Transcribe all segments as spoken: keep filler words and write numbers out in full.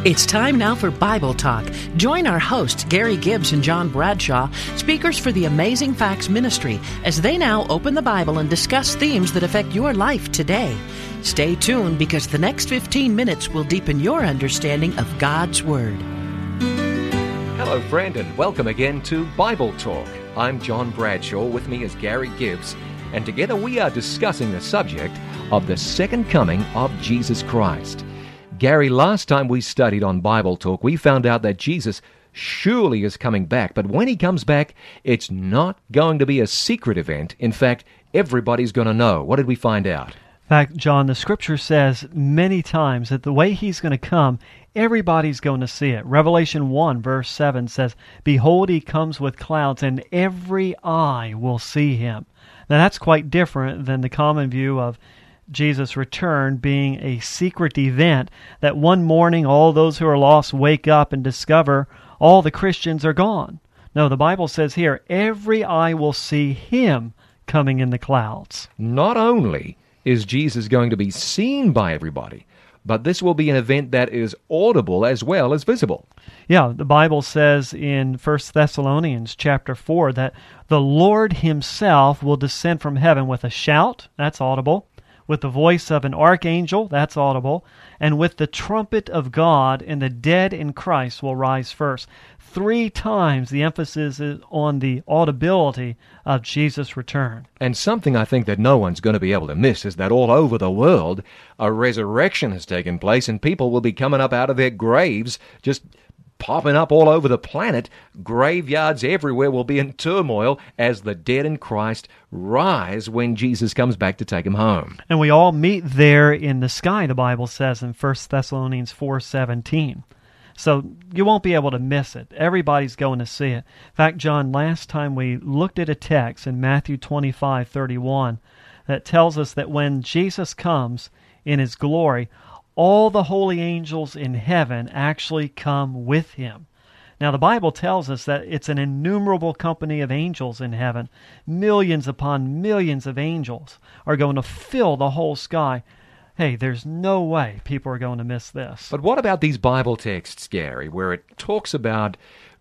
It's time now for Bible Talk. Join our hosts, Gary Gibbs and John Bradshaw, speakers for the Amazing Facts Ministry, as they now open the Bible and discuss themes that affect your life today. Stay tuned because the next fifteen minutes will deepen your understanding of God's Word. Hello, friend, and welcome again to Bible Talk. I'm John Bradshaw. With me is Gary Gibbs, and together we are discussing the subject of the second coming of Jesus Christ. Gary, last time we studied on Bible Talk, we found out that Jesus surely is coming back. But when he comes back, it's not going to be a secret event. In fact, everybody's going to know. What did we find out? In fact, John, the Scripture says many times that the way he's going to come, everybody's going to see it. Revelation one, verse seven says, "Behold, he comes with clouds, and every eye will see him." Now, that's quite different than the common view of Jesus' return being a secret event that one morning all those who are lost wake up and discover all the Christians are gone. No, the Bible says here, every eye will see him coming in the clouds. Not only is Jesus going to be seen by everybody, but this will be an event that is audible as well as visible. Yeah, the Bible says in First Thessalonians chapter four that the Lord himself will descend from heaven with a shout, that's audible, with the voice of an archangel, that's audible, and with the trumpet of God, and the dead in Christ will rise first. Three times the emphasis is on the audibility of Jesus' return. And something I think that no one's going to be able to miss is that all over the world, a resurrection has taken place, and people will be coming up out of their graves, just popping up all over the planet. Graveyards everywhere will be in turmoil as the dead in Christ rise when Jesus comes back to take them home. And we all meet there in the sky, the Bible says in First Thessalonians four seventeen. So you won't be able to miss it. Everybody's going to see it. In fact, John, last time we looked at a text in Matthew twenty-five thirty-one that tells us that when Jesus comes in his glory, all the holy angels in heaven actually come with him. Now, the Bible tells us that it's an innumerable company of angels in heaven. Millions upon millions of angels are going to fill the whole sky. Hey, there's no way people are going to miss this. But what about these Bible texts, Gary, where it talks about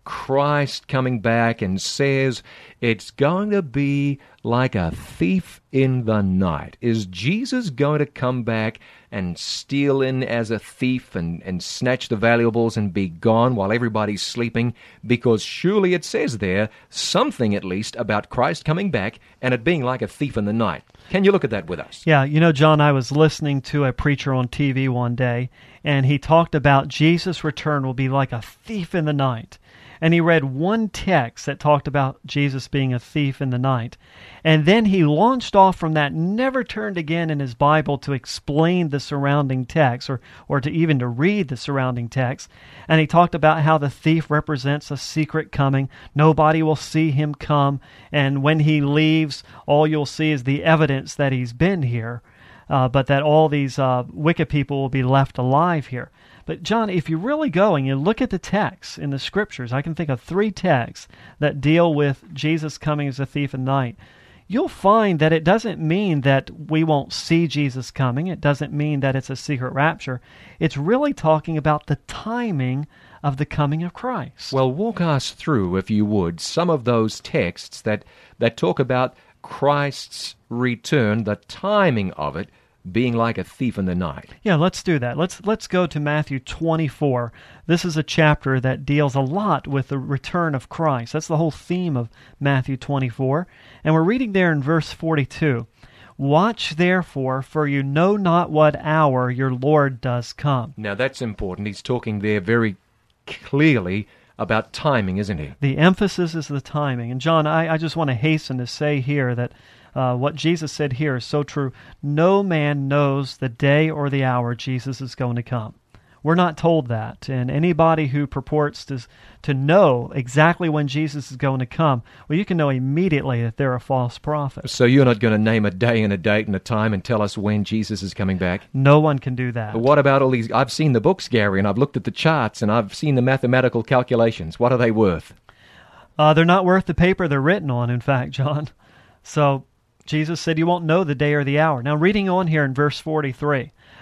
Christ coming back and says it's going to be like a thief in the night? Is Jesus going to come back and steal in as a thief and, and snatch the valuables and be gone while everybody's sleeping? Because surely it says there something at least about Christ coming back and it being like a thief in the night. Can you look at that with us? Yeah, you know, John, I was listening to a preacher on T V one day, and he talked about Jesus' return will be like a thief in the night. And he read one text that talked about Jesus being a thief in the night. And then he launched off from that, never turned again in his Bible to explain the surrounding text or, or to even to read the surrounding text. And he talked about how the thief represents a secret coming. Nobody will see him come. And when he leaves, all you'll see is the evidence that he's been here. Uh, but that all these uh, wicked people will be left alive here. But John, if you really go and you look at the texts in the Scriptures, I can think of three texts that deal with Jesus coming as a thief in the night. You'll find that it doesn't mean that we won't see Jesus coming. It doesn't mean that it's a secret rapture. It's really talking about the timing of the coming of Christ. Well, walk us through, if you would, some of those texts that, that talk about Christ's return, the timing of it, being like a thief in the night. Yeah, let's do that. Let's let's go to Matthew twenty-four. This is a chapter that deals a lot with the return of Christ. That's the whole theme of Matthew twenty-four. And we're reading there in verse forty-two. "Watch therefore, for you know not what hour your Lord does come." Now that's important. He's talking there very clearly about timing, isn't he? The emphasis is the timing. And John, I, I just want to hasten to say here that Uh, what Jesus said here is so true. No man knows the day or the hour Jesus is going to come. We're not told that. And anybody who purports to, to know exactly when Jesus is going to come, well, you can know immediately that they're a false prophet. So you're not going to name a day and a date and a time and tell us when Jesus is coming back? No one can do that. But what about all these? I've seen the books, Gary, and I've looked at the charts, and I've seen the mathematical calculations. What are they worth? Uh, they're not worth the paper they're written on, in fact, John. So Jesus said you won't know the day or the hour. Now, reading on here in verse forty-three,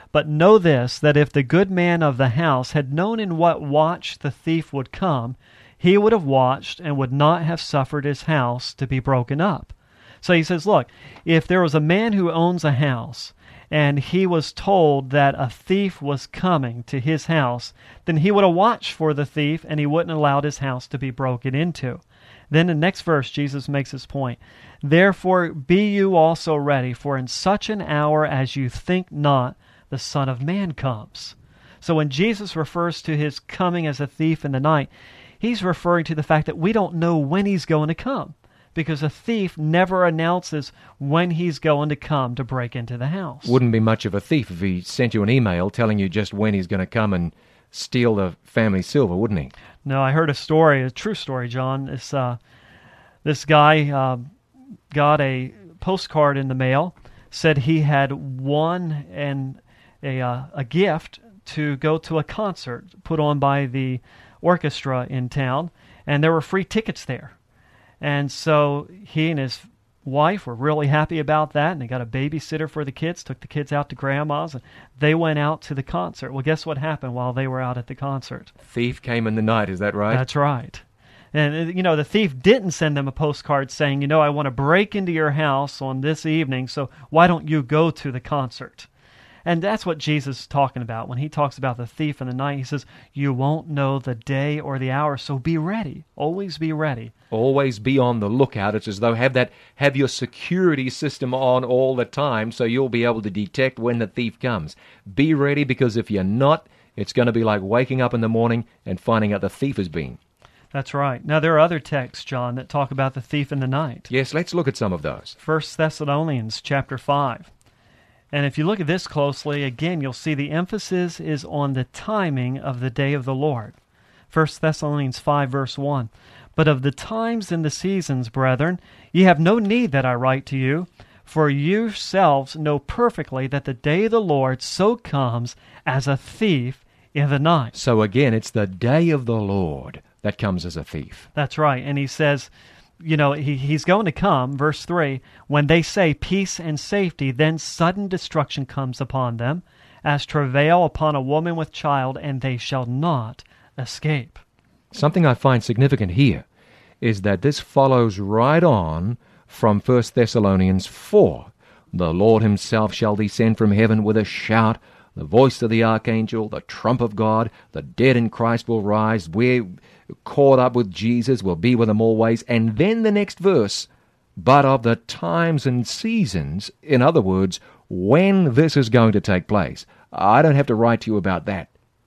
But know this, that if the good man of the house had known in what watch the thief would come, he would have watched and would not have suffered his house to be broken up. So he says, look, if there was a man who owns a house, and he was told that a thief was coming to his house, then he would have watched for the thief, and he wouldn't have allowed his house to be broken into. Then in the next verse, Jesus makes his point. Therefore be you also ready, for in such an hour as you think not, the Son of Man comes. So when Jesus refers to his coming as a thief in the night, he's referring to the fact that we don't know when he's going to come, because a thief never announces when he's going to come to break into the house. Wouldn't be much of a thief if he sent you an email telling you just when he's going to come and steal the family silver, wouldn't he? No, I heard a story, a true story, John. This, uh, this guy uh, got a postcard in the mail, said he had won an, a, uh, a gift to go to a concert put on by the orchestra in town, and there were free tickets there. And so he and his wife were really happy about that, and they got a babysitter for the kids, took the kids out to grandma's, and they went out to the concert. Well, guess what happened while they were out at the concert? Thief came in the night, is that right? That's right. And, you know, the thief didn't send them a postcard saying, you know, I want to break into your house on this evening, so why don't you go to the concert? And that's what Jesus is talking about. When he talks about the thief in the night, he says, you won't know the day or the hour, so be ready. Always be ready. Always be on the lookout. It's as though have that have your security system on all the time so you'll be able to detect when the thief comes. Be ready, because if you're not, it's going to be like waking up in the morning and finding out the thief has been. That's right. Now, there are other texts, John, that talk about the thief in the night. Yes, let's look at some of those. First Thessalonians chapter five. And if you look at this closely, again, you'll see the emphasis is on the timing of the day of the Lord. First Thessalonians five, verse one. But of the times and the seasons, brethren, ye have no need that I write to you, for yourselves know perfectly that the day of the Lord so comes as a thief in the night. So again, it's the day of the Lord that comes as a thief. That's right. And he says, you know, he, he's going to come, verse three, when they say peace and safety, then sudden destruction comes upon them, as travail upon a woman with child, and they shall not escape. Something I find significant here is that this follows right on from First Thessalonians four. The Lord himself shall descend from heaven with a shout, the voice of the archangel, the trump of God, the dead in Christ will rise, we're caught up with Jesus, will be with him always. And then the next verse, but of the times and seasons, in other words, when this is going to take place. I don't have to write to you about that.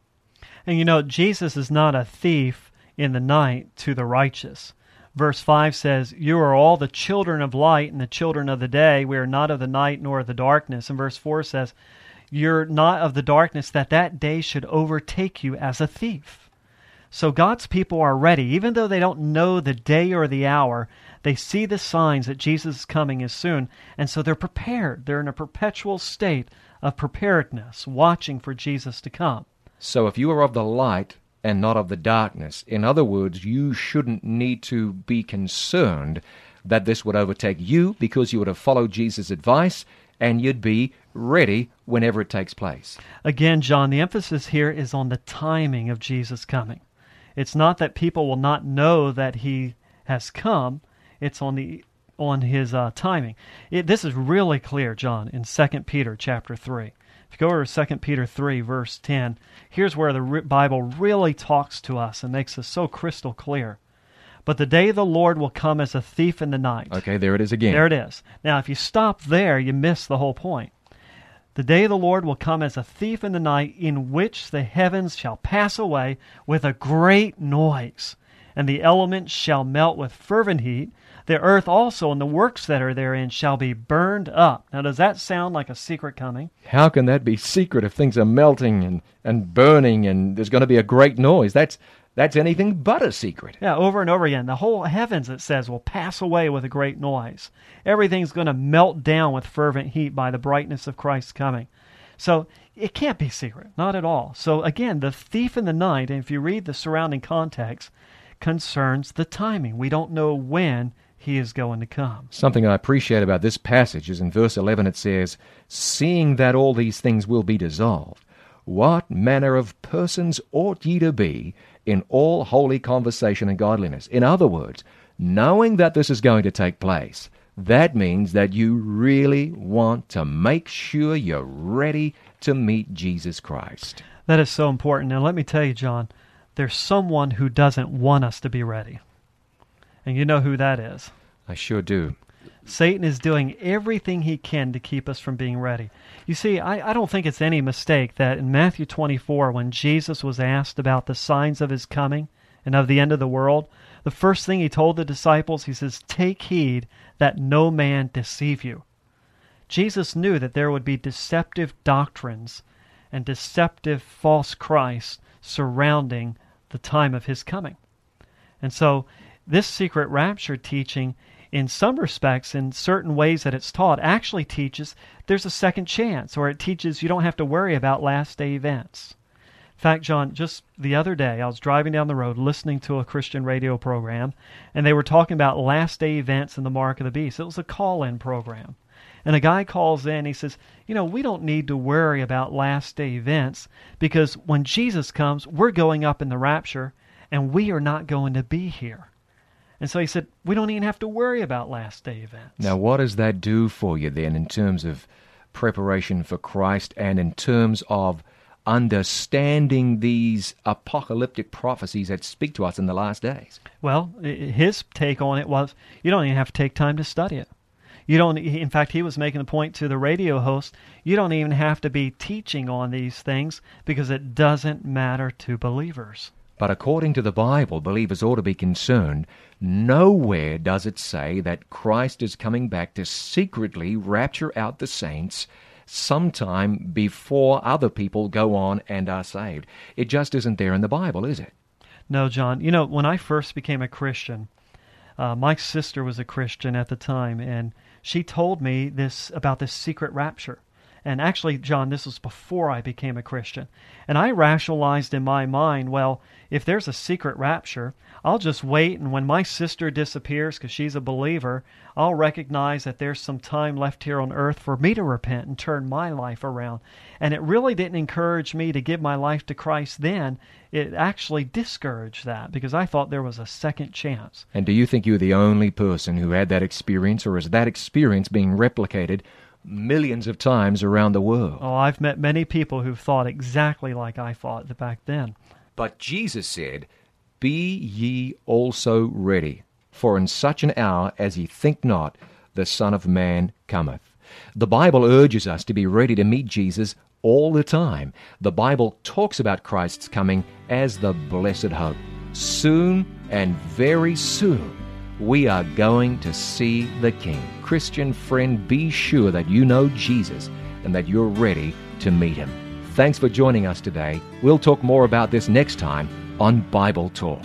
And you know, Jesus is not a thief in the night to the righteous. Verse five says, you are all the children of light and the children of the day. We are not of the night nor of the darkness. And verse four says, you're not of the darkness, that that day should overtake you as a thief. So God's people are ready. Even though they don't know the day or the hour, they see the signs that Jesus is coming is soon, and so they're prepared. They're in a perpetual state of preparedness, watching for Jesus to come. So if you are of the light and not of the darkness, in other words, you shouldn't need to be concerned that this would overtake you, because you would have followed Jesus' advice, and you'd be ready whenever it takes place. Again, John, the emphasis here is on the timing of Jesus coming. It's not that people will not know that he has come. It's on the on his uh, timing. It, this is really clear, John, in Second Peter chapter three. If you go over to Second Peter three, verse ten, here's where the re- Bible really talks to us and makes us so crystal clear. But the day of the Lord will come as a thief in the night. Okay, there it is again. There it is. Now, if you stop there, you miss the whole point. The day of the Lord will come as a thief in the night, in which the heavens shall pass away with a great noise, and the elements shall melt with fervent heat. The earth also and the works that are therein shall be burned up. Now, does that sound like a secret coming? How can that be secret if things are melting and, and burning and there's going to be a great noise? That's that's anything but a secret. Yeah, over and over again. The whole heavens, it says, will pass away with a great noise. Everything's going to melt down with fervent heat by the brightness of Christ's coming. So it can't be secret, not at all. So again, the thief in the night, and if you read the surrounding context, concerns the timing. We don't know when he is going to come. Something I appreciate about this passage is in verse eleven it says, "Seeing that all these things will be dissolved, what manner of persons ought ye to be in all holy conversation and godliness?" In other words, knowing that this is going to take place, that means that you really want to make sure you're ready to meet Jesus Christ. That is so important. Now let me tell you, John, there's someone who doesn't want us to be ready. And you know who that is. I sure do. Satan is doing everything he can to keep us from being ready. You see, I, I don't think it's any mistake that in Matthew twenty-four, when Jesus was asked about the signs of his coming and of the end of the world, the first thing he told the disciples, he says, "Take heed that no man deceive you." Jesus knew that there would be deceptive doctrines and deceptive false Christs surrounding the time of his coming. And so this secret rapture teaching, in some respects, in certain ways that it's taught, actually teaches there's a second chance, or it teaches you don't have to worry about last day events. In fact, John, just the other day, I was driving down the road listening to a Christian radio program, and they were talking about last day events and the mark of the beast. It was a call-in program. And a guy calls in, he says, you know, we don't need to worry about last day events because when Jesus comes, we're going up in the rapture and we are not going to be here. And so he said, we don't even have to worry about last day events. Now, what does that do for you then in terms of preparation for Christ and in terms of understanding these apocalyptic prophecies that speak to us in the last days? Well, his take on it was, you don't even have to take time to study it. You don't. In fact, he was making the point to the radio host, you don't even have to be teaching on these things because it doesn't matter to believers. But according to the Bible, believers ought to be concerned. Nowhere does it say that Christ is coming back to secretly rapture out the saints sometime before other people go on and are saved. It just isn't there in the Bible, is it? No, John. You know, when I first became a Christian, uh, my sister was a Christian at the time, and she told me this about this secret rapture. And actually, John, this was before I became a Christian. And I rationalized in my mind, well, if there's a secret rapture, I'll just wait, and when my sister disappears because she's a believer, I'll recognize that there's some time left here on earth for me to repent and turn my life around. And it really didn't encourage me to give my life to Christ then. It actually discouraged that because I thought there was a second chance. And do you think you're the only person who had that experience, or is that experience being replicated millions of times around the world? Oh, I've met many people who've thought exactly like I thought back then. But Jesus said, "Be ye also ready, for in such an hour as ye think not, the Son of Man cometh." The Bible urges us to be ready to meet Jesus all the time. The Bible talks about Christ's coming as the blessed hope. Soon and very soon, we are going to see the King. Christian friend, be sure that you know Jesus and that you're ready to meet Him. Thanks for joining us today. We'll talk more about this next time on Bible Talk.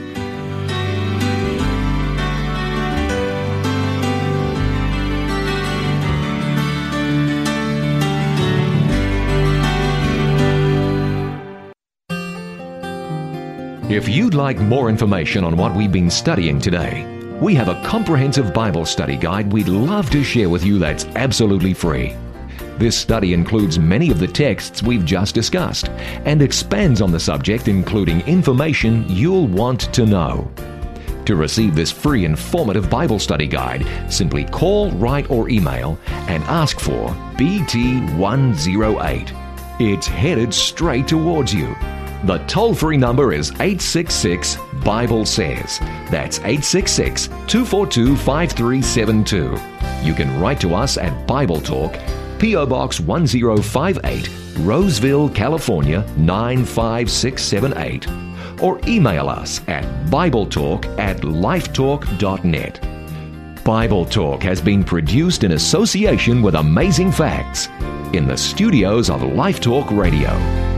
If you'd like more information on what we've been studying today, we have a comprehensive Bible study guide we'd love to share with you that's absolutely free. This study includes many of the texts we've just discussed and expands on the subject, including information you'll want to know. To receive this free informative Bible study guide, simply call, write, or email and ask for B T one oh eight. It's headed straight towards you. The toll-free number is eight six six, Bible says. That's eight six six, two four two, five three seven two. You can write to us at Bible Talk, P O Box one oh five eight, Roseville, California nine five six seven eight, or email us at BibleTalk at lifetalk dot net. Bible Talk has been produced in association with Amazing Facts in the studios of Life Talk Radio.